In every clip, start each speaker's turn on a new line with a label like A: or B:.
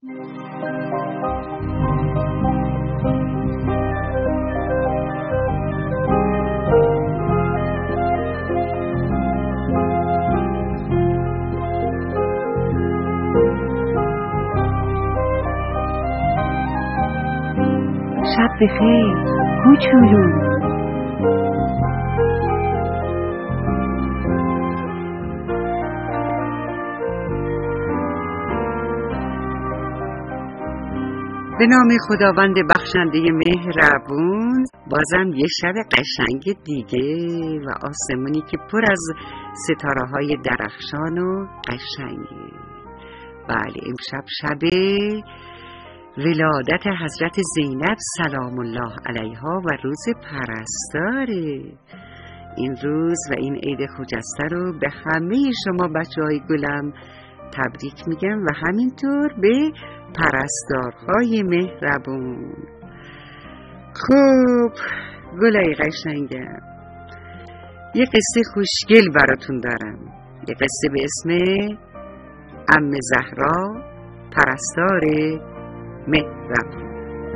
A: شب بخیر کوچولو. به نام خداوند بخشنده مهربون، بازم یه شب قشنگ دیگه و آسمونی که پر از ستاره‌های درخشان و قشنگه. بله، امشب شب ولادت حضرت زینب سلام الله علیها و روز پرستاره. این روز و این عید خجسته رو به همه شما بچه‌های گلم تبریک میگم و همینطور به پرستارهای مهربون. خب گلای قشنگم، یه قصه خوشگل براتون دارم، یه قصه به اسم عمه زهرا پرستار مهربون.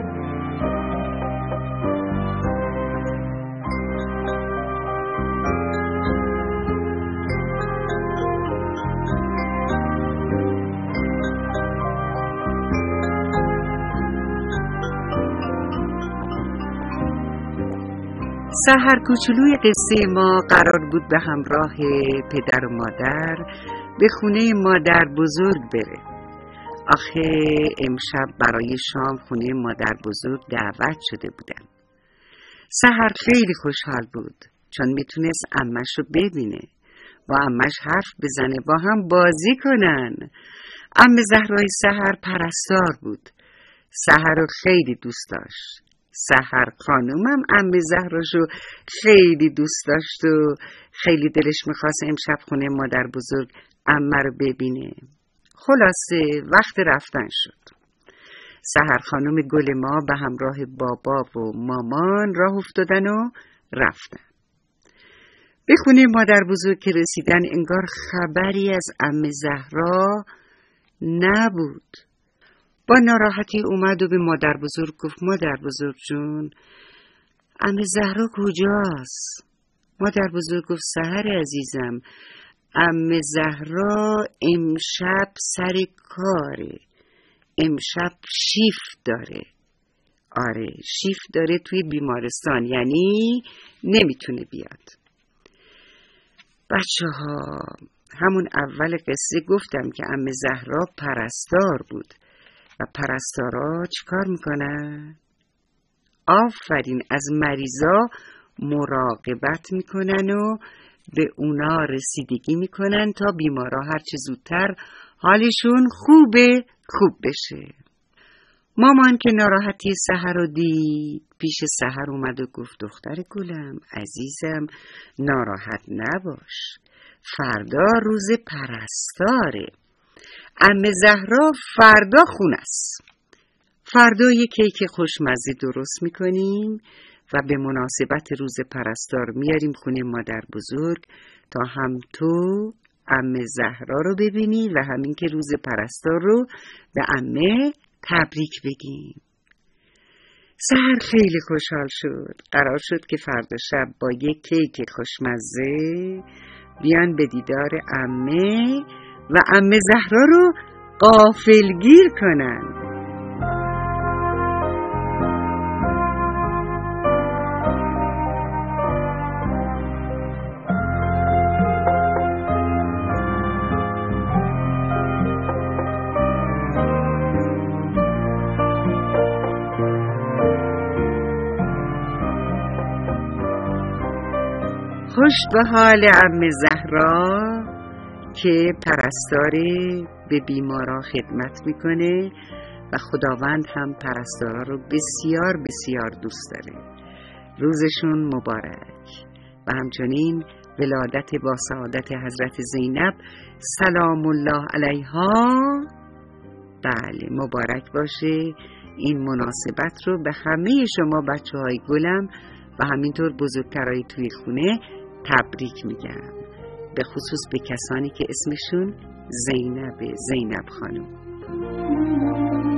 A: سحر کوچولوی قصه ما قرار بود به همراه پدر و مادر به خونه مادر بزرگ بره. آخه امشب برای شام خونه مادر بزرگ دعوت شده بودن. سحر خیلی خوشحال بود چون میتونست عمش رو ببینه، با عمش حرف بزنه، با هم بازی کنن. عمه زهرای سحر پرستار بود. سحر رو خیلی دوست داشت. سحر خانومم عمه زهراشو خیلی دوست داشت و خیلی دلش میخواست امشب خونه مادر بزرگ عمه رو ببینه. خلاصه وقت رفتن شد. سحر خانوم گل ما به همراه بابا و مامان راه افتادن و رفتن. به خونه مادر بزرگ که رسیدن انگار خبری از عمه زهرا نبود. با ناراحتی اومد و به مادر بزرگ گفت مادر بزرگ جون، عمه زهرا کجاست؟ مادر بزرگ گفت سحر عزیزم، عمه زهرا امشب سر کاره، امشب شیفت داره. آره شیفت داره توی بیمارستان، یعنی نمیتونه بیاد. بچه ها، همون اول قصه گفتم که عمه زهرا پرستار بود و پرستارا چیکار میکنن؟ آفرین، از مریضا مراقبت میکنن و به اونا رسیدگی میکنن تا بیمارا هرچه زودتر حالشون خوب بشه. مامان که ناراحتی سحر رو دید پیش سحر اومد و گفت دختر گلم عزیزم ناراحت نباش، فردا روز پرستاره، عمه زهرا فردا خونه است. فردا یه کیک خوشمزه درست میکنیم و به مناسبت روز پرستار میاریم خونه مادر بزرگ تا هم تو عمه زهرا رو ببینی و همین که روز پرستار رو به عمه تبریک بگیم. سحر خیلی خوشحال شد. قرار شد که فردا شب با یک کیک خوشمزه بیان به دیدار عمه و عمه زهرا رو غافلگیر کنن. خوش به حال عمه زهرا که پرستاره به بیمارا خدمت میکنه و خداوند هم پرستارا رو بسیار بسیار دوست داره. روزشون مبارک. و همچنین ولادت با سعادت حضرت زینب سلام الله علیها بله مبارک باشه. این مناسبت رو به همه شما بچه های گلم و همینطور بزرگترهای توی خونه تبریک میگم، به خصوص به کسانی که اسمشون زینب خانم.